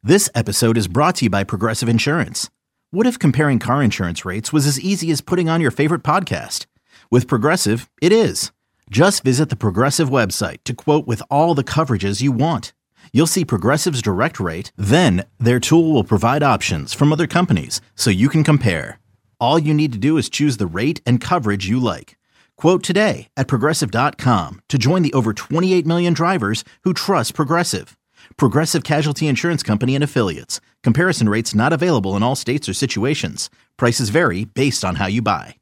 This episode is brought to you by Progressive Insurance. What if comparing car insurance rates was as easy as putting on your favorite podcast? With Progressive, it is. Just visit the Progressive website to quote with all the coverages you want. You'll see Progressive's direct rate, then their tool will provide options from other companies so you can compare. All you need to do is choose the rate and coverage you like. Quote today at Progressive.com to join the over 28 million drivers who trust Progressive. Progressive Casualty Insurance Company and Affiliates. Comparison rates not available in all states or situations. Prices vary based on how you buy.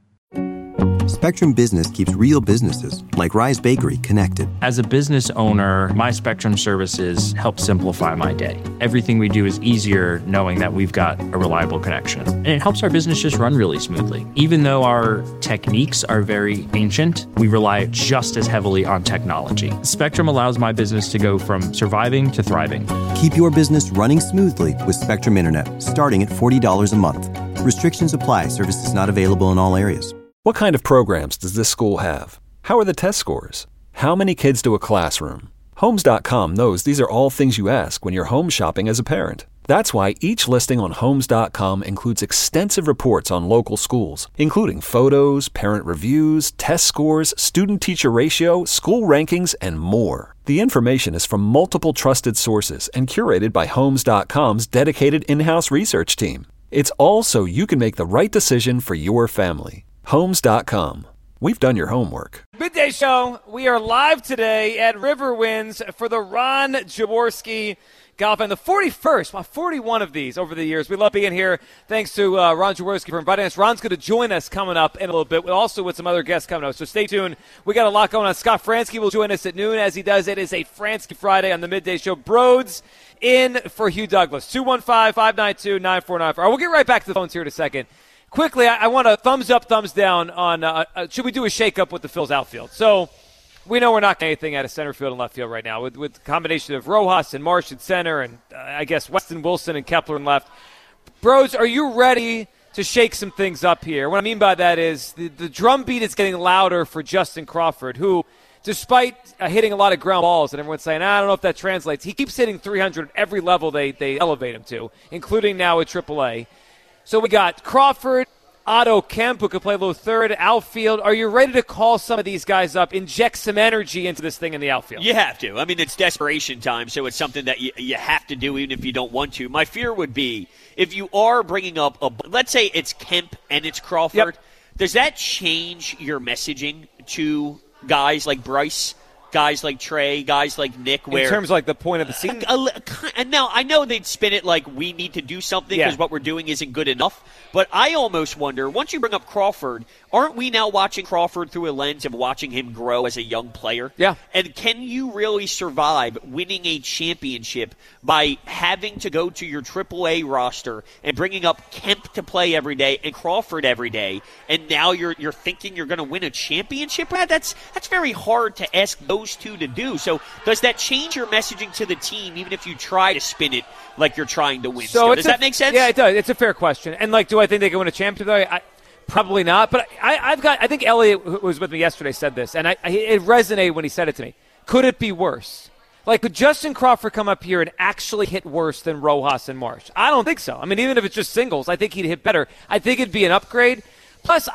Spectrum Business keeps real businesses, like Rise Bakery, connected. As a business owner, my Spectrum services help simplify my day. Everything we do is easier knowing that we've got a reliable connection. And it helps our business just run really smoothly. Even though our techniques are very ancient, we rely just as heavily on technology. Spectrum allows my business to go from surviving to thriving. Keep your business running smoothly with Spectrum Internet, starting at $40 a month. Restrictions apply. Services not available in all areas. What kind of programs does this school have? How are the test scores? How many kids do a classroom? Homes.com knows these are all things you ask when you're home shopping as a parent. That's why each listing on Homes.com includes extensive reports on local schools, including photos, parent reviews, test scores, student-teacher ratio, school rankings, and more. The information is from multiple trusted sources and curated by Homes.com's dedicated in-house research team. It's all so you can make the right decision for your family. Homes.com. We've done your homework. Midday Show. We are live today at Riverwinds for the Ron Jaworski Golf and the 41st. Wow, 41 of these over the years. We love being here. Thanks to Ron Jaworski for inviting us. Ron's going to join us coming up in a little bit, also with some other guests coming up. So stay tuned. We got a lot going on. Scott Fransky will join us at noon. As he does, it is a Fransky Friday on the Midday Show. Broads in for Hugh Douglas. 215-592-9494. All right, we'll get right back to the phones here in a second. Quickly, I want a thumbs up, thumbs down on should we do a shake-up with the Phil's outfield? So we know we're not getting anything out of center field and left field right now with the combination of Rojas and Marsh at center and I guess Weston Wilson and Kepler in left. Bros, are you ready to shake some things up here? What I mean by that is the drum beat is getting louder for Justin Crawford, who, despite hitting a lot of ground balls and everyone's saying, I don't know if that translates, he keeps hitting 300 at every level they elevate him to, including now at AAA. So we got Crawford, Otto Kemp, who could play a little third, outfield. Are you ready to call some of these guys up, inject some energy into this thing in the outfield? You have to. I mean, it's desperation time, so it's something that you have to do even if you don't want to. My fear would be if you are bringing up, let's say it's Kemp and it's Crawford, does that change your messaging to guys like Bryce, guys like Trey, guys like Nick? Where, in terms of like the point of the season? And now, I know they'd spin it like we need to do something because what we're doing isn't good enough. But I almost wonder, once you bring up Crawford, aren't we now watching Crawford through a lens of watching him grow as a young player? Yeah. And can you really survive winning a championship by having to go to your AAA roster and bringing up Kemp to play every day and Crawford every day, and now you're thinking you're going to win a championship? That's very hard to ask those two to do. So does that change your messaging to the team, even if you try to spin it like you're trying to win? So does that make sense? Yeah, it does. It's a fair question. And do I think they can win a championship? Probably not. But I think Elliot, who was with me yesterday, said this, and it resonated when he said it to me. Could it be worse? Like, could Justin Crawford come up here and actually hit worse than Rojas and Marsh? I don't think so. I mean, even if it's just singles, I think he'd hit better. I think it'd be an upgrade. Plus,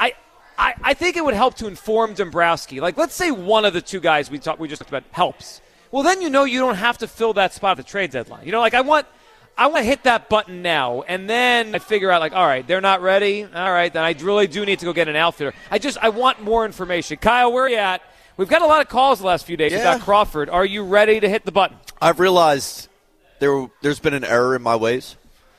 I think it would help to inform Dombrowski. Like, let's say one of the two guys we just talked about helps. Well, then you don't have to fill that spot at the trade deadline. I want to hit that button now, and then I figure out, all right, they're not ready. All right, then I really do need to go get an outfielder. I want more information. Kyle, where are you at? We've got a lot of calls the last few days about Crawford. Are you ready to hit the button? I've realized there's been an error in my ways.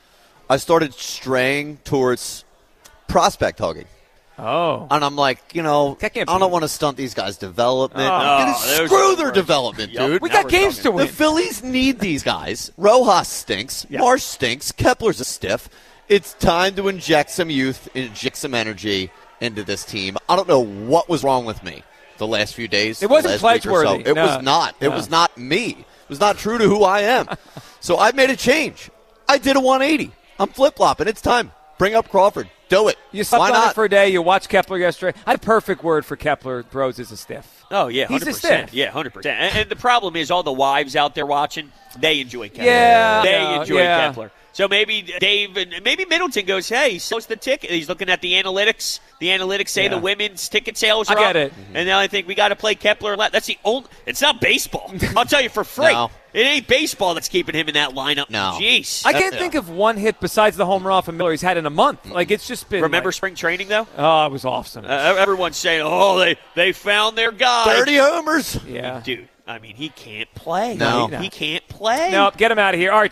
I started straying towards prospect hugging. Oh. And I'm like, I don't want to stunt these guys' development. Screw their development, dude. We got games to win. The Phillies need these guys. Rojas stinks. Yep. Marsh stinks. Kepler's a stiff. It's time to inject some youth, inject some energy into this team. I don't know what was wrong with me the last few days. It wasn't pledge-worthy. It was not. It was not me. It was not true to who I am. So I made a change. I did a 180. I'm flip-flopping. It's time. Bring up Crawford. Do it. You slept Why on not? it for a day. You watched Kepler yesterday. I had a perfect word for Kepler. Rose is a stiff. Oh, yeah, 100%. He's a stiff. Yeah, 100%. And the problem is all the wives out there watching, they enjoy Kepler. Yeah. They enjoy Yeah. Kepler. So maybe Dave and maybe Middleton goes, hey, so's the ticket. He's looking at the analytics. The analytics say the women's ticket sales are I get up. it. And now I think we got to play Kepler. That's the only. It's not baseball. I'll tell you for free. No. It ain't baseball that's keeping him in that lineup. No. Jeez. I can't think of one hit besides the home run off of Miller he's had in a month. Like, it's just been. Remember like, spring training, though? Oh, it was awesome. Everyone's saying, oh, they found their guy. 30 homers. yeah. Dude, I mean, he can't play. No. He can't play. No, get him out of here. All right,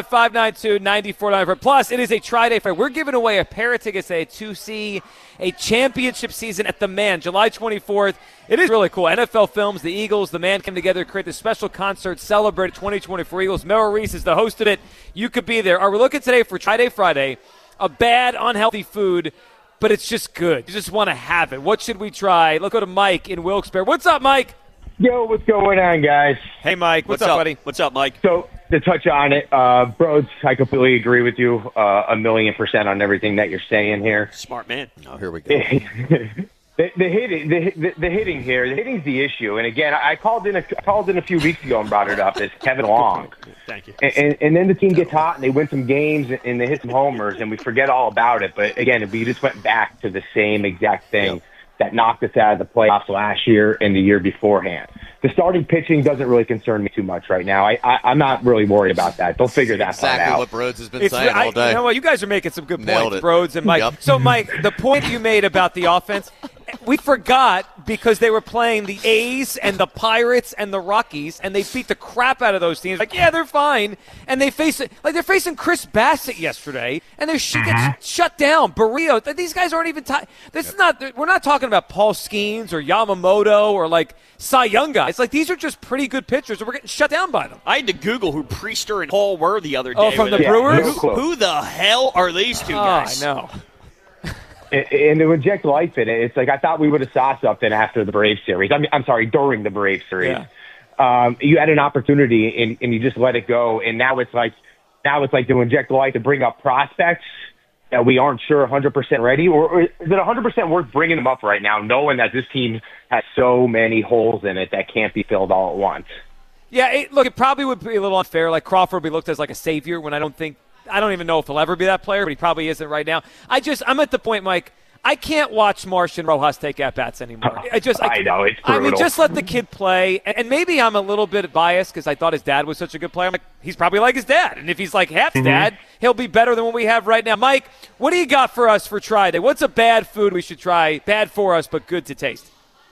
255-592-9494. Plus, it is a Tri-Day fight. We're giving away a pair of tickets to see a championship season at the Man, July 24th. It is really cool. NFL Films, the Eagles, the Man came together to create this special concert, celebrate 2024 Eagles. Merrill Reese is the host of it. You could be there. All right, we're looking today for Tri-Day Friday, a bad, unhealthy food, but it's just good. You just want to have it. What should we try? Let's go to Mike in Wilkes-Barre. What's up, Mike? Yo, what's going on, guys? Hey, Mike. What's up, buddy? What's up, Mike? So, to touch on it, bros, I completely agree with you 1,000,000% on everything that you're saying here. Smart man. Oh, here we go. The hitting here, the hitting's the issue. And again, I called in a few weeks ago and brought it up. It's Kevin Long. Thank you. And then the team gets hot and they win some games and they hit some homers and we forget all about it. But again, we just went back to the same exact thing that knocked us out of the playoffs last year and the year beforehand. The starting pitching doesn't really concern me too much right now. I'm not really worried about that. They'll figure that part Exactly out. what Broads has been saying all day. You know what? You guys are making some good Nailed points, it. Broads and Mike. Yep. So, Mike, the point you made about the offense, we forgot because they were playing the A's and the Pirates and the Rockies, and they beat the crap out of those teams. Like, yeah, they're fine. And they face it like they're facing Chris Bassett yesterday, and they're get shut down. Barrio, these guys aren't even. This is not. We're not talking about Paul Skeens or Yamamoto or like Cy Young guys. Like these are just pretty good pitchers, and we're getting shut down by them. I had to Google who Priester and Hall were the other day. Oh, from the Yeah, Brewers. no clue. Who the hell are these two guys? I know. And to inject life in it, it's like I thought we would have saw something after the Braves series. I'm sorry, during the Braves series. Yeah. You had an opportunity and you just let it go. And now it's like to inject life to bring up prospects that we aren't sure 100% ready. Or is it 100% worth bringing them up right now, knowing that this team has so many holes in it that can't be filled all at once? Yeah, it probably would be a little unfair. Like Crawford would be looked as like a savior when I don't even know if he'll ever be that player, but he probably isn't right now. I'm at the point, Mike, I can't watch Marsh and Rojas take at-bats anymore. I know, it's brutal. I mean, just let the kid play. And maybe I'm a little bit biased because I thought his dad was such a good player. I'm like, he's probably like his dad. And if he's like half dad, he'll be better than what we have right now. Mike, what do you got for us for Tri-Day? What's a bad food we should try? Bad for us, but good to taste.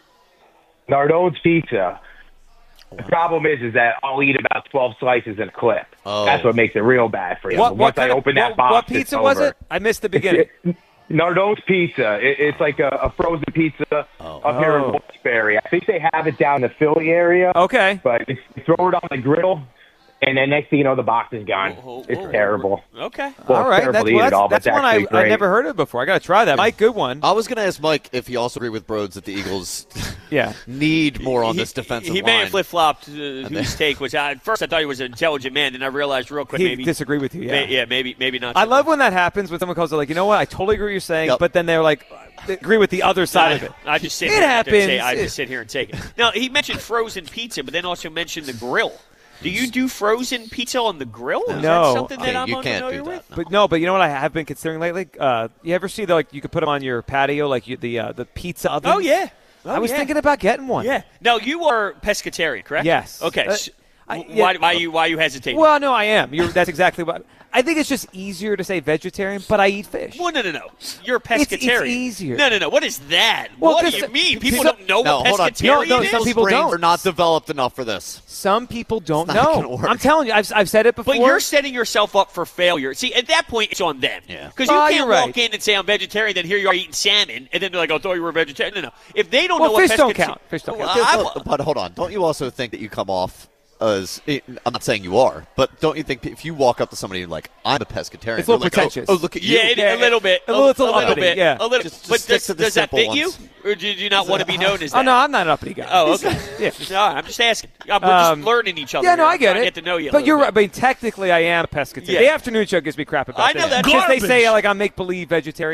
Nardone's Pizza. The problem is that I'll eat about 12 slices in a clip. Oh. That's what makes it real bad for you. What I open that box, what it's pizza was over. it? I missed the beginning. Nardone's Pizza. It's like a frozen pizza up here in Wilkes-Barre. I think they have it down in the Philly area. Okay. But you throw it on the grill, and then next thing you know, the box is gone. It's terrible. Okay. Well, All right, it's terrible to eat it all, but that's one I actually great. never heard of before. I got to try that. Mike, good one. I was going to ask Mike if he also agreed with Broads that the Eagles Yeah. need more on this defensive He line. may have flip-flopped whose take was at first I thought he was an intelligent man, then I realized real quick He maybe disagree with you, yeah. maybe not. I so love much. when that happens when someone calls it like, you know what, I totally agree with what you're saying, Yep. but then they're like, they agree with the other side of it. I just sit It here and happens. I just sit here and take it. Now he mentioned frozen pizza, but then also mentioned the grill. Do you do frozen pizza on the grill? Is No. that something that Okay, I'm you can't unfamiliar do with? that. But you know what I have been considering lately? You ever see you could put them on your patio, like the pizza oven? Oh yeah. I was thinking about getting one. Yeah. Now you are pescatarian, correct? Yes. Okay. Yeah. Why you hesitating? Well, no, I am. That's exactly what. I think it's just easier to say vegetarian, but I eat fish. Well, no. You're a pescatarian. It's easier. No. What is that? Well, what do 'cause you mean? People some- don't know No, what hold on. pescatarian No, is? some people brains don't. are not developed enough for this. Some people don't It's not gonna know. work. I'm telling you, I've said it before. But you're setting yourself up for failure. See, at that point, it's on them. Yeah. Because you Oh, can't you're walk right. in and say, I'm vegetarian, then here you are eating salmon, and then they're like, oh, I thought you were a vegetarian. No. If they don't Well, know what fish don't pescatarian... count. Fish don't Well, count. But hold on. Don't you also think that you come off as – I'm not saying you are, but don't you think if you walk up to somebody and like, I'm a pescatarian, It's a little they're like, pretentious. Oh, look at you. Yeah, a little bit. A little uppity, bit. yeah. A little. Just but stick to the does that simple fit ones. you? Or do you not want to be known as that? Oh, no, I'm not an uppity guy. Oh, okay. Yeah. No, I'm just asking. We're just learning each other. Yeah, no, here. I I'm get trying it. to get to know you a But little you're bit. right. I mean, technically, I am a pescatarian. Yeah. The afternoon show gives me crap about I know that. Because they Garbage. say, like, I'm make-believe vegetarian.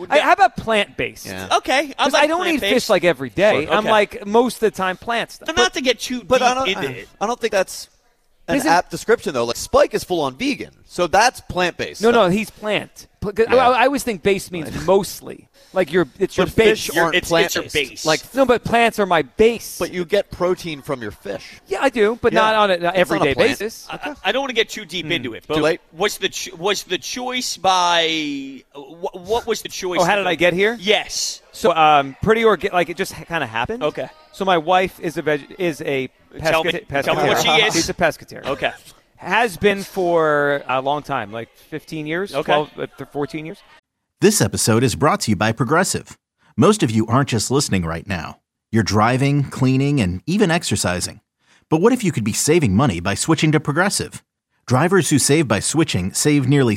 How about plant-based? Yeah. Okay. Because I don't eat fish like every day. Sure, I'm okay. like most of the time plant stuff. So not to get too deep into it. I don't think that's an apt description, though. Like, Spike is full-on vegan, so that's plant-based. No, he's plant. I always think base means mostly. Like it's your But base. fish aren't It's plant-based. your base. Like, No, but plants are my base. but you get protein from your fish. Yeah, I do, but not on an everyday plant. basis. I don't want to get too deep into it, but Too late. was the choice by what was the choice? Oh, how did I get here? Yes. So, pretty organic. Like it just kind of happened. Okay. So my wife is a Tell me what she is. She's a pescatarian. Okay. Has been for a long time, like 15 years, Okay. 12, 14 years. This episode is brought to you by Progressive. Most of you aren't just listening right now. You're driving, cleaning, and even exercising. But what if you could be saving money by switching to Progressive? Drivers who save by switching save nearly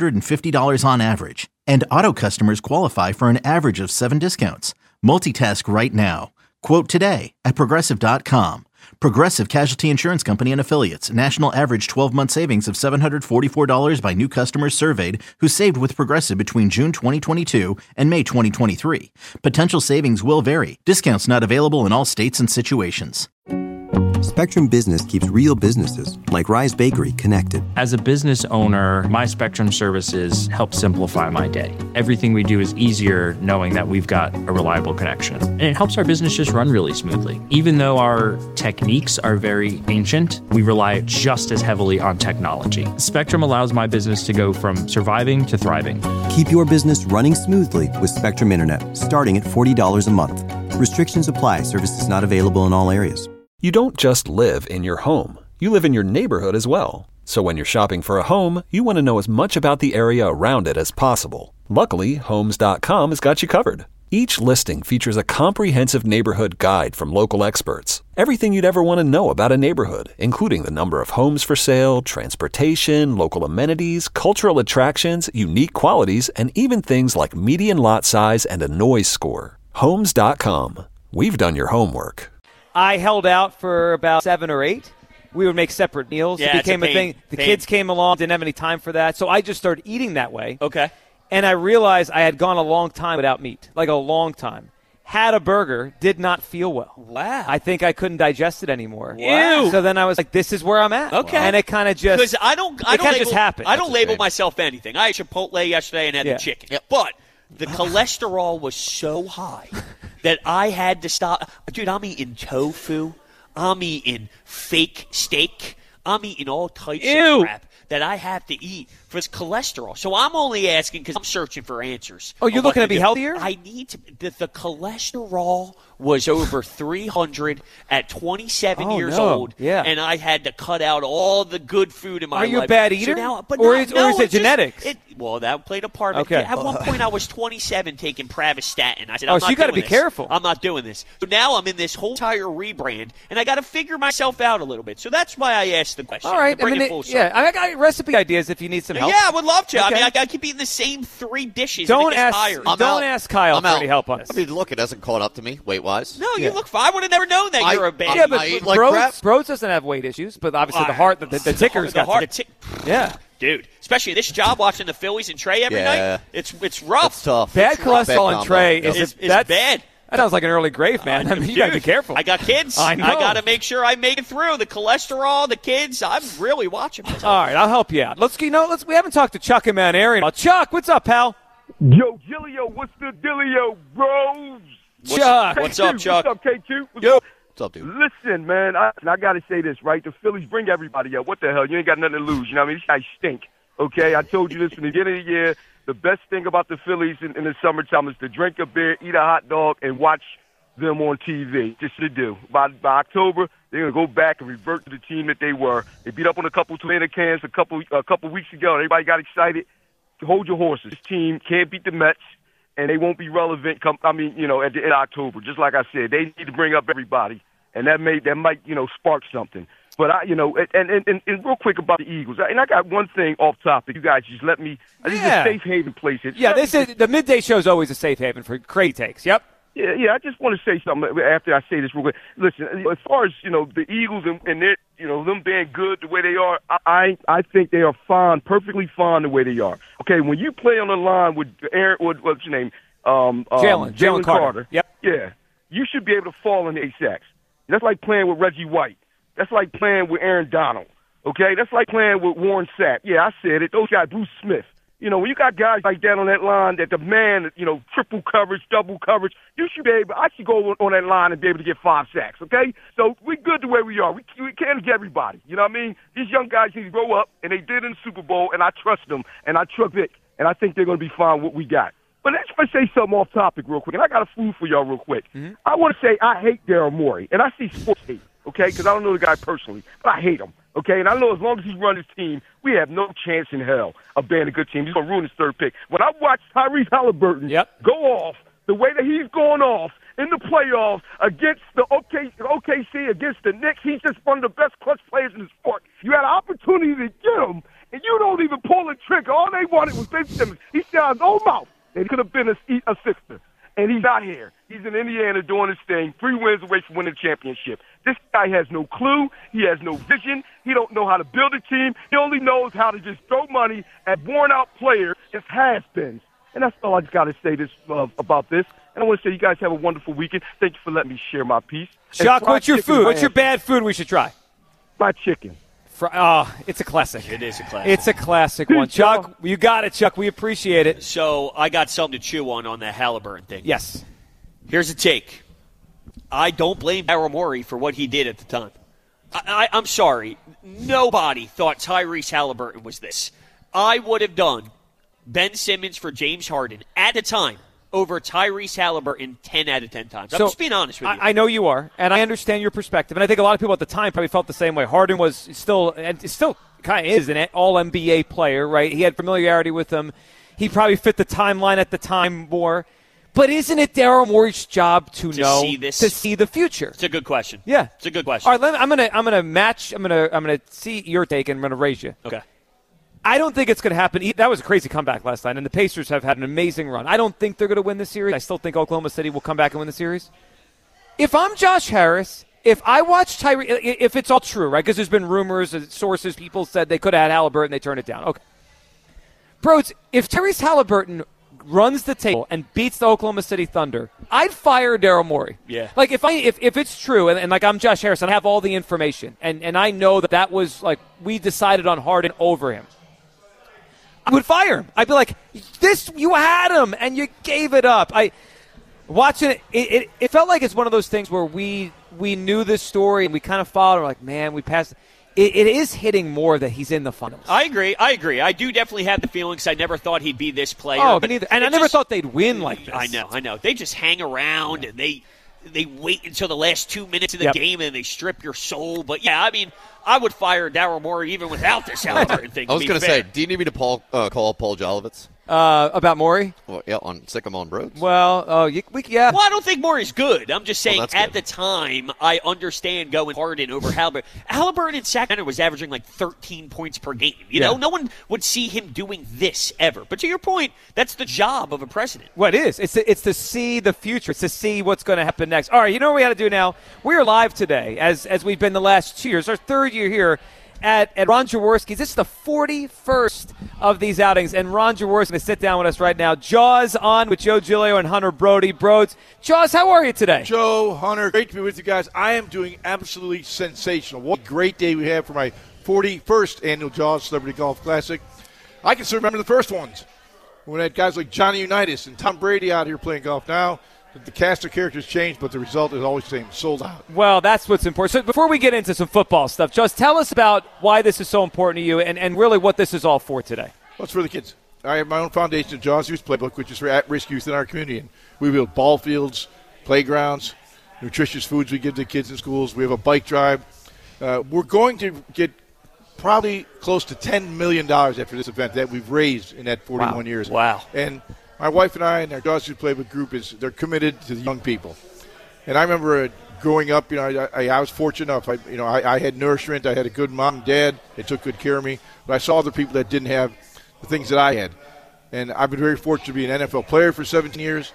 $750 on average. And auto customers qualify for an average of 7 discounts. Multitask right now. Quote today at Progressive.com. Progressive Casualty Insurance Company and Affiliates. National average 12-month savings of $744 by new customers surveyed who saved with Progressive between June 2022 and May 2023. Potential savings will vary. Discounts not available in all states and situations. Spectrum Business keeps real businesses, like Rise Bakery, connected. As a business owner, my Spectrum services help simplify my day. Everything we do is easier knowing that we've got a reliable connection. And it helps our business just run really smoothly. Even though our techniques are very ancient, we rely just as heavily on technology. Spectrum allows my business to go from surviving to thriving. Keep your business running smoothly with Spectrum Internet, starting at $40 a month. Restrictions apply. Services not available in all areas. You don't just live in your home. You live in your neighborhood as well. So when you're shopping for a home, you want to know as much about the area around it as possible. Luckily, Homes.com has got you covered. Each listing features a comprehensive neighborhood guide from local experts. Everything you'd ever want to know about a neighborhood, including the number of homes for sale, transportation, local amenities, cultural attractions, unique qualities, and even things like median lot size and a noise score. Homes.com. We've done your homework. I held out for about 7 or 8. We would make separate meals. Yeah, it became it's a thing. pain. The kids came along, didn't have any time for that. So I just started eating that way. Okay. And I realized I had gone a long time without meat, like a long time. Had a burger, did not feel well. Wow. I think I couldn't digest it anymore. Wow. So then I was like, this is where I'm at. Okay. And it kind of just Because I don't just happened. I don't label shame. myself anything. I ate Chipotle yesterday and had Yeah. the chicken. But the cholesterol was so high that I had to stop. Dude, I'm eating tofu. I'm eating fake steak. I'm eating all types of crap that I have to eat for this cholesterol. So I'm only asking because I'm searching for answers. Oh, you're on what looking to be do. healthier? I need to. The cholesterol was over 300 at 27 Oh, years no. old. Yeah. And I had to cut out all the good food in my Are life. you a bad So eater? now, but Or no, is- or no, is it it's just- genetics? Well, that played a part of Okay. it. At one point, I was 27 taking Pravastatin. I said, Oh, I'm so not you gotta doing be this. careful. I'm not doing this. So now I'm in this whole entire rebrand, and I got to figure myself out a little bit. So that's why I asked the question. all right. To bring it full circle. I got recipe ideas if you need some help. Yeah, I would love to. I Okay. mean, I keep eating the same 3 dishes. Don't and it gets ask. tired. I'm Don't out. ask Kyle I'm for out. any help on this. I mean, look, it hasn't caught up to me weight-wise. No, you look fine. I would have never known that you're a bad Yeah, eater. but I eat like crap. Broads doesn't have weight issues, but obviously the heart, the ticker's got yeah. Dude, especially this job watching the Phillies and Trey every Yeah. night. It's rough. It's tough. Bad It's rough. cholesterol Bad in Trey combo. is It's bad. That sounds like an early grave, man. I mean, you got to be Dude, careful. I got kids. I know. got to make sure I make it through. The cholesterol, the kids. I'm really watching. All right, I'll help you out. We haven't talked to Chuck in Mount Airy. Chuck, what's up, pal? Yo, Gillio, what's the dealio, bros? Chuck. What's up, Chuck? What's up, K2? What's up, dude? Listen, man, I got to say this, right? The Phillies bring everybody up. What the hell? You ain't got nothing to lose. You know what I mean? These guys stink, okay? I told you this from the beginning of the year. The best thing about the Phillies in the summertime is to drink a beer, eat a hot dog, and watch them on TV. Just to do. By October, they're going to go back and revert to the team that they were. They beat up on a couple Atlanta Cans a couple weeks ago, and everybody got excited. Hold your horses. This team can't beat the Mets, and they won't be relevant at the end of October. Just like I said, they need to bring up everybody, and that might spark something. But and real quick about the Eagles, and I got one thing off topic. You guys just let me. This is a safe haven place. Yeah, this is the midday show is always a safe haven for great takes. Yep. Yeah. I just want to say something after I say this real quick. Listen, as far as the Eagles and their, them being good the way they are, I think they are fine, perfectly fine the way they are. Okay, when you play on the line with Aaron, what's your name? Jalen Carter. Yep. Yeah, you should be able to fall in 8 sacks. That's like playing with Reggie White. That's like playing with Aaron Donald. Okay, that's like playing with Warren Sapp. Yeah, I said it. Those guys, Bruce Smith. You know, when you got guys like that on that line, that the man, triple coverage, double coverage, you should be able. I should go on that line and be able to get 5 sacks. Okay, so we're good the way we are. We can't get everybody. You know what I mean? These young guys need to grow up, and they did in the Super Bowl, and I trust them, and I trust Vic, and I think they're going to be fine with what we got. But let's just say something off topic real quick, and I got a food for y'all real quick. Mm-hmm. I want to say I hate Daryl Morey, and I see sports hate, okay, because I don't know the guy personally, but I hate him, okay? And I know as long as he runs his team, we have no chance in hell of being a good team. He's going to ruin his third pick. When I watch Tyrese Halliburton go off the way that he's going off in the playoffs against the OKC, against the Knicks, he's just one of the best clutch players in the sport. You had an opportunity to get him, and you don't even pull the trigger. All they wanted was Ben Simmons. He said out his own mouth that he could have been a Sixer. And he's not here. He's in Indiana doing his thing, 3 wins away from winning the championship. This guy has no clue. He has no vision. He don't know how to build a team. He only knows how to just throw money at worn-out players as has-beens. And that's all I just got to say about this. And I want to say you guys have a wonderful weekend. Thank you for letting me share my piece. Chuck, what's your food? What's your bad food we should try? Fried chicken. It's a classic. It is a classic. It's a classic one. Chuck, you got it, Chuck. We appreciate it. So I got something to chew on the Halliburton thing. Yes. Here's a take. I don't blame Daryl Morey for what he did at the time. I'm sorry. Nobody thought Tyrese Halliburton was this. I would have done Ben Simmons for James Harden at the time over Tyrese Halliburton 10 out of 10 times. I'm just being honest with you. I know you are, and I understand your perspective. And I think a lot of people at the time probably felt the same way. Harden was still kind of is an all-NBA player, right? He had familiarity with them. He probably fit the timeline at the time more. But isn't it Daryl Morey's job to know see this? To see the future? It's a good question. Yeah, it's a good question. All right, I'm gonna match. I'm gonna see your take, and I'm gonna raise you. Okay. I don't think it's going to happen. That was a crazy comeback last night, and the Pacers have had an amazing run. I don't think they're going to win the series. I still think Oklahoma City will come back and win the series. If I'm Josh Harris, if I watch Tyrese, if it's all true, right, because there's been rumors, sources, people said they could have had Halliburton, they turned it down. Okay. Bros, if Tyrese Halliburton runs the table and beats the Oklahoma City Thunder, I'd fire Daryl Morey. Yeah. Like, if it's true, and like I'm Josh Harris, and I have all the information, and I know that was, like, we decided on Harden over him, I would fire him. I'd be like, you had him, and you gave it up. Watching it, it felt like it's one of those things where we knew this story, and we kind of followed. We're like, man, we passed. It is hitting more that he's in the finals. I agree. I do definitely have the feelings. I never thought he'd be this player. Oh, but neither. And I never thought they'd win like this. I know. They just hang around, and they wait until the last 2 minutes of the game, and they strip your soul. But, yeah, I mean, I would fire Daryl Morey even without this Halliburton thing. I was going to say, do you need me to call Paul Jolovitz? About Morey? Well, yeah, on Sick 'em on Broads. Well, yeah. Well, I don't think Morey's good. I'm just saying at the time, I understand going Harden over Halliburton. Halliburton in Sacramento was averaging like 13 points per game. You know, no one would see him doing this ever. But to your point, that's the job of a president. Well, it is. It's to see the future. It's to see what's going to happen next. All right, you know what we got to do now? We are live today, as we've been the last 2 years. Our third year here at Ron Jaworski's. This is the 41st of these outings, and Ron Jaworski is going to sit down with us right now. Jaws on with Joe Giglio and Hunter Brody. Broads, Jaws, how are you today? Joe, Hunter, great to be with you guys. I am doing absolutely sensational. What a great day we have for my 41st annual Jaws Celebrity Golf Classic. I can still remember the first ones when we had guys like Johnny Unitas and Tom Brady out here playing golf. Now the cast of characters changed, but the result is always the same, sold out. Well, that's what's important. So before we get into some football stuff, just tell us about why this is so important to you and really what this is all for today. Well, it's for the kids. I have my own foundation, Jaws Youth Playbook, which is for at-risk youth in our community. And we build ball fields, playgrounds, nutritious foods we give to kids in schools. We have a bike drive. We're going to get probably close to $10 million after this event that we've raised in that 41 years. Wow. And my wife and I and our Jaws Youth Playbook group they're committed to the young people. And I remember growing up, I was fortunate enough. I had nourishment. I had a good mom and dad. They took good care of me. But I saw other people that didn't have the things that I had. And I've been very fortunate to be an NFL player for 17 years.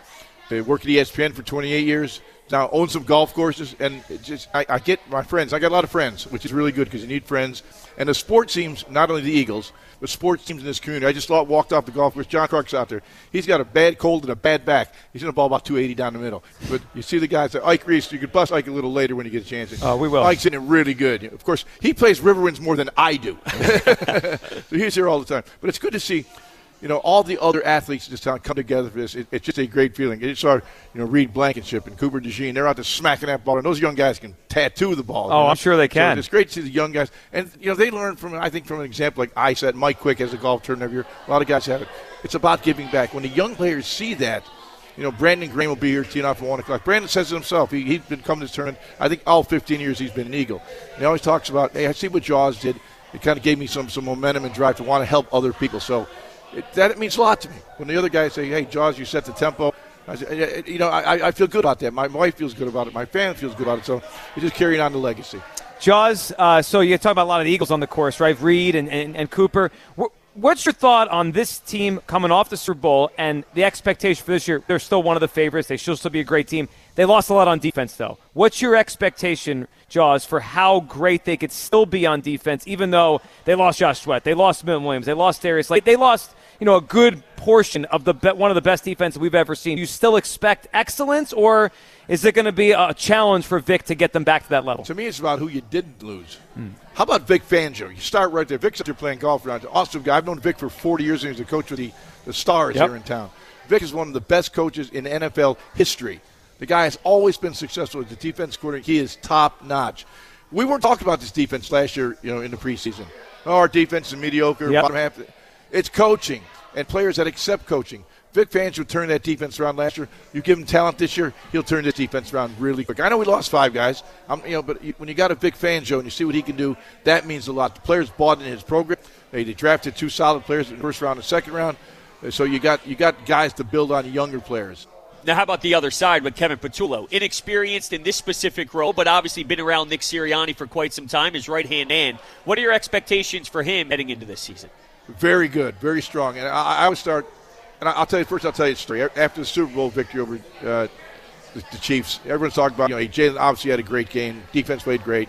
They worked at ESPN for 28 years. Now owns some golf courses, and I get my friends. I got a lot of friends, which is really good because you need friends. And the sports teams, not only the Eagles, but sports teams in this community. I just walked off the golf course. John Clark's out there. He's got a bad cold and a bad back. He's going to ball about 280 down the middle. But you see the guys like Ike Reese. You could bust Ike a little later when you get a chance. Oh, we will. Ike's in it really good. Of course, he plays Riverwinds more than I do. So he's here all the time. But it's good to see, all the other athletes in this town come together for this. It's just a great feeling. It's saw, Reed Blankenship and Cooper DeJean. They're out there smacking that ball, and those young guys can tattoo the ball. Oh, I'm sure they can. So it's great to see the young guys. And, they learn from an example like I said, Mike Quick has a golf tournament every year. A lot of guys have it. It's about giving back. When the young players see that, Brandon Graham will be here teeing off at 1 o'clock. Brandon says it himself. He's been coming to this tournament. I think all 15 years he's been an Eagle. And he always talks about, hey, I see what Jaws did. It kind of gave me some momentum and drive to want to help other people. So that means a lot to me. When the other guys say, hey, Jaws, you set the tempo, I feel good about that. My wife feels good about it. My family feels good about it. So we're just carrying on the legacy. Jaws, so you talk about a lot of the Eagles on the course, right? Reed and Cooper. What's your thought on this team coming off the Super Bowl and the expectation for this year? They're still one of the favorites. They should still be a great team. They lost a lot on defense, though. What's your expectation, Jaws, for how great they could still be on defense, even though they lost Josh Sweat, they lost Milton Williams, they lost Darius Slade, they lost a good portion of one of the best defenses we've ever seen. Do you still expect excellence, or is it going to be a challenge for Vic to get them back to that level? To me, it's about who you didn't lose. How about Vic Fangio? You start right there. Vic's up there playing golf around. Awesome guy. I've known Vic for 40 years, and he's the coach of the Stars here in town. Vic is one of the best coaches in NFL history. The guy has always been successful as the defense coordinator. He is top-notch. We weren't talking about this defense last year, in the preseason. Oh, our defense is mediocre, bottom half. It's coaching and players that accept coaching. Vic Fangio turned that defense around last year. You give him talent this year, he'll turn this defense around really quick. I know we lost 5 guys, but when you got a Vic Fangio and you see what he can do, that means a lot. The players bought in his program. They drafted 2 solid players in the first round and second round. So you got guys to build on younger players. Now, how about the other side with Kevin Patullo? Inexperienced in this specific role, but obviously been around Nick Sirianni for quite some time, his right-hand man. What are your expectations for him heading into this season? Very good, very strong. And I would start, and I'll tell you a story. After the Super Bowl victory over the Chiefs, everyone's talking about, Jalen obviously had a great game. Defense played great.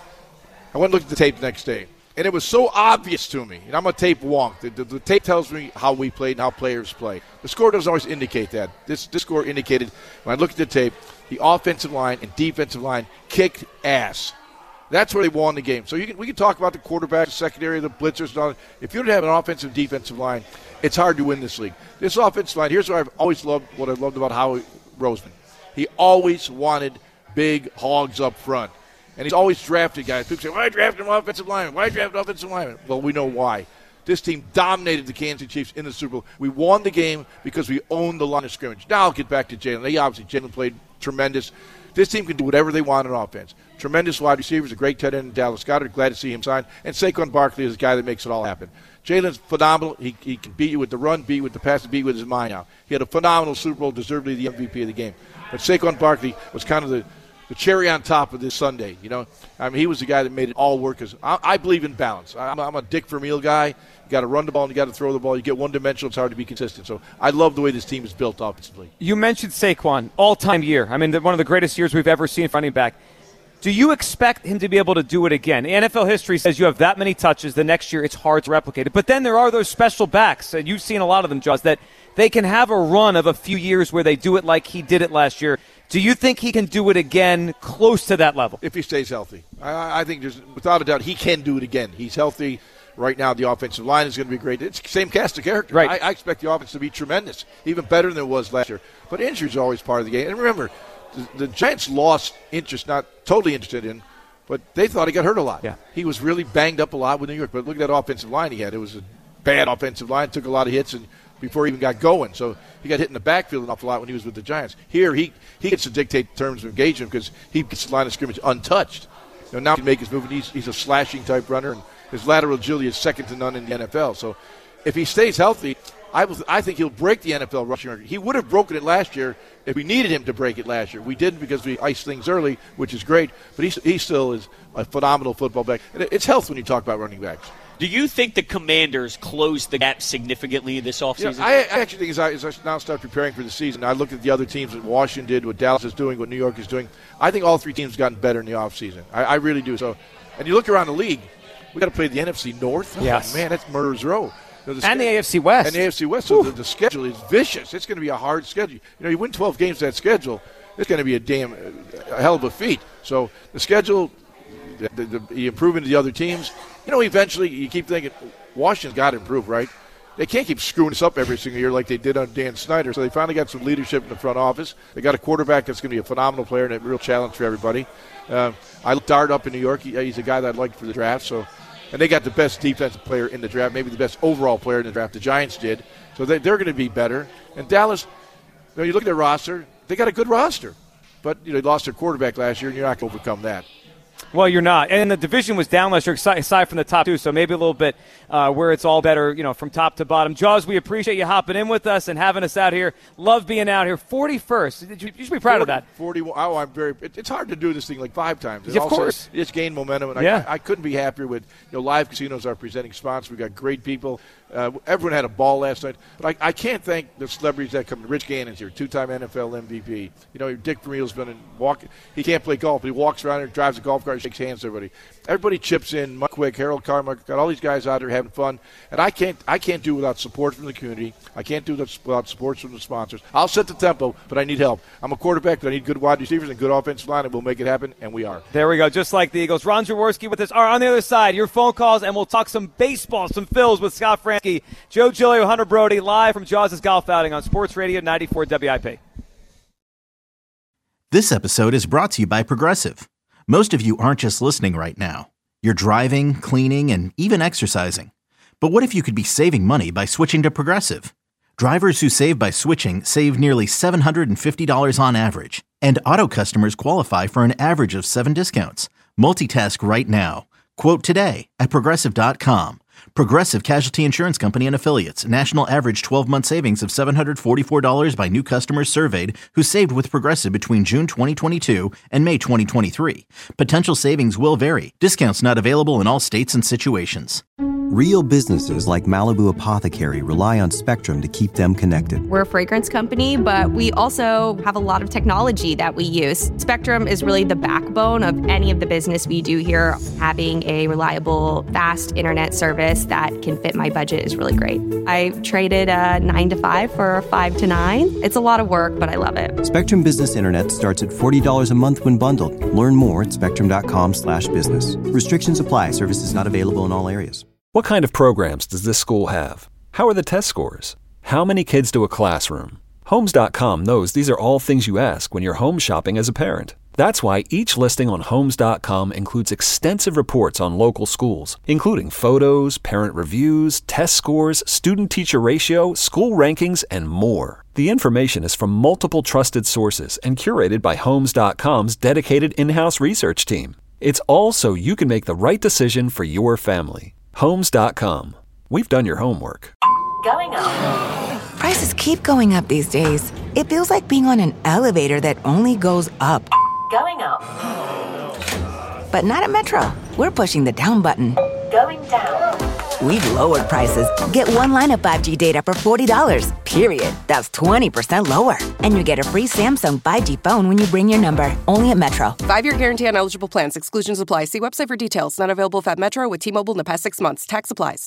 I went and looked at the tape the next day, and it was so obvious to me. And I'm a tape wonk. The tape tells me how we played and how players play. The score doesn't always indicate that. This score indicated, when I looked at the tape, the offensive line and defensive line kicked ass. That's where they won the game. So we can talk about the quarterback, the secondary, the blitzers, and all that. If you don't have an offensive defensive line, it's hard to win this league. This offensive line, here's what I've always loved, what I loved about Howie Roseman. He always wanted big hogs up front. And he's always drafted guys. People say, why draft an offensive lineman? Why draft an offensive lineman? Well, we know why. This team dominated the Kansas City Chiefs in the Super Bowl. We won the game because we owned the line of scrimmage. Now I'll get back to Jalen. Jalen played tremendous. This team can do whatever they want on offense. Tremendous wide receivers, a great tight end in Dallas Goedert. Glad to see him sign. And Saquon Barkley is the guy that makes it all happen. Jalen's phenomenal. He can beat you with the run, beat you with the pass, beat you with his mind now. He had a phenomenal Super Bowl, deservedly the MVP of the game. But Saquon Barkley was kind of the cherry on top of this Sunday. He was the guy that made it all work. I believe in balance. I'm a Dick Vermeil guy. You got to run the ball and you got to throw the ball. You get one-dimensional, it's hard to be consistent. So I love the way this team is built offensively. You mentioned Saquon, all-time year. One of the greatest years we've ever seen running back. Do you expect him to be able to do it again? NFL history says you have that many touches, the next year it's hard to replicate it. But then there are those special backs, and you've seen a lot of them, Jaws, that they can have a run of a few years where they do it like he did it last year. Do you think he can do it again close to that level? If he stays healthy. I think without a doubt, he can do it again. He's healthy. Right now, the offensive line is going to be great. It's the same cast of characters. Right. I expect the offense to be tremendous, even better than it was last year. But injuries are always part of the game. And remember, the Giants lost interest, not totally interested in, but they thought he got hurt a lot. Yeah. He was really banged up a lot with New York. But look at that offensive line he had. It was a bad offensive line, took a lot of hits and before he even got going. So he got hit in the backfield an awful lot when he was with the Giants. Here, he gets to dictate terms of engagement because he gets the line of scrimmage untouched. Now he can make his move, and he's a slashing type runner, and his lateral agility is second to none in the NFL. So if he stays healthy, I think he'll break the NFL rushing record. He would have broken it last year if we needed him to break it last year. We didn't because we iced things early, which is great. But he still is a phenomenal football back. And it's health when you talk about running backs. Do you think the Commanders closed the gap significantly this offseason? Yeah, I actually think as I now start preparing for the season, I look at the other teams that Washington did, what Dallas is doing, what New York is doing. I think all three teams have gotten better in the offseason. I really do. So, and you look around the league, we got to play the NFC North. Yes. Oh, man, that's murderer's row. And the AFC West. And the AFC West. So the schedule is vicious. It's going to be a hard schedule. You win 12 games that schedule, it's going to be a hell of a feat. So the schedule, the improvement of the other teams, eventually you keep thinking, Washington's got to improve, right? They can't keep screwing us up every single year like they did on Dan Snyder. So they finally got some leadership in the front office. They got a quarterback that's going to be a phenomenal player and a real challenge for everybody. I looked Dart up in New York. He's a guy that I'd like for the draft. And they got the best defensive player in the draft, maybe the best overall player in the draft. The Giants did. So they're going to be better. And Dallas, you look at their roster, they got a good roster. But they lost their quarterback last year, and you're not going to overcome that. Well, you're not. And the division was down last year, aside from the top two, so maybe a little bit where it's all better, from top to bottom. Jaws, we appreciate you hopping in with us and having us out here. Love being out here. 41st. You should be proud of that. 41. Oh, I'm very – it's hard to do this thing like 5 times. Yeah, of course. It's gained momentum. And yeah. I couldn't be happier with Live Casinos, our presenting sponsor. We've got great people. Everyone had a ball last night. But I can't thank the celebrities that come. Rich Gannon's here, 2-time NFL MVP. Dick Vermeil's been he can't play golf, but he walks around here, drives a golf cart, shakes hands with everybody. Everybody chips in. Mike Quick, Harold Carmichael, got all these guys out there having fun. And I can't do without support from the community. I can't do without support from the sponsors. I'll set the tempo, but I need help. I'm a quarterback, but I need good wide receivers and good offensive line, and we'll make it happen, and we are. There we go, just like the Eagles. Ron Jaworski with us. On the other side, your phone calls, and we'll talk some baseball, some Phils with Scott Franzke, Joe Giglio, Hunter Brody, live from Jaws' Golf Outing on Sports Radio 94 WIP. This episode is brought to you by Progressive. Most of you aren't just listening right now. You're driving, cleaning, and even exercising. But what if you could be saving money by switching to Progressive? Drivers who save by switching save nearly $750 on average. And auto customers qualify for an average of 7 discounts. Multitask right now. Quote today at Progressive.com. Progressive Casualty Insurance Company and Affiliates. National average 12-month savings of $744 by new customers surveyed who saved with Progressive between June 2022 and May 2023. Potential savings will vary. Discounts not available in all states and situations. Real businesses like Malibu Apothecary rely on Spectrum to keep them connected. We're a fragrance company, but we also have a lot of technology that we use. Spectrum is really the backbone of any of the business we do here. Having a reliable, fast internet service that can fit my budget is really great. I traded a 9 to 5 for a 5 to 9. It's a lot of work, but I love it. Spectrum Business Internet starts at $40 a month when bundled. Learn more at spectrum.com/business. Restrictions apply. Services not available in all areas. What kind of programs does this school have? How are the test scores? How many kids do a classroom? Homes.com knows these are all things you ask when you're home shopping as a parent. That's why each listing on Homes.com includes extensive reports on local schools, including photos, parent reviews, test scores, student-teacher ratio, school rankings, and more. The information is from multiple trusted sources and curated by Homes.com's dedicated in-house research team. It's all so you can make the right decision for your family. Homes.com. We've done your homework. Going up. Prices keep going up these days. It feels like being on an elevator that only goes up. Going up. But not at Metro. We're pushing the down button. Going down. We've lowered prices. Get one line of 5G data for $40, period. That's 20% lower. And you get a free Samsung 5G phone when you bring your number. Only at Metro. 5-year guarantee on eligible plans. Exclusions apply. See website for details. Not available at Metro with T-Mobile in the past 6 months. Tax applies.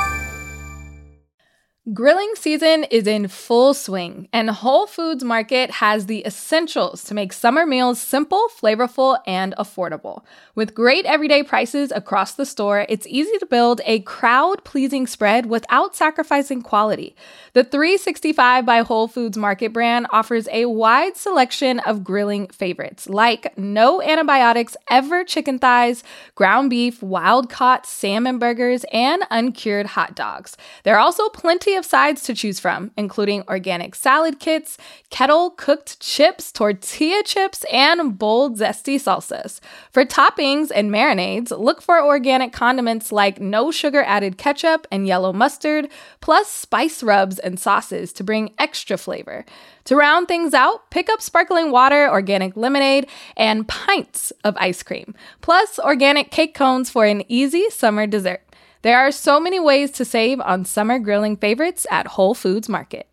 Grilling season is in full swing, and Whole Foods Market has the essentials to make summer meals simple, flavorful, and affordable. With great everyday prices across the store, it's easy to build a crowd-pleasing spread without sacrificing quality. The 365 by Whole Foods Market brand offers a wide selection of grilling favorites, like no antibiotics ever chicken thighs, ground beef, wild-caught salmon burgers, and uncured hot dogs. There are also plenty of sides to choose from, including organic salad kits, kettle-cooked chips, tortilla chips, and bold, zesty salsas. For toppings and marinades, look for organic condiments like no sugar-added ketchup and yellow mustard, plus spice rubs and sauces to bring extra flavor. To round things out, pick up sparkling water, organic lemonade, and pints of ice cream, plus organic cake cones for an easy summer dessert. There are so many ways to save on summer grilling favorites at Whole Foods Market.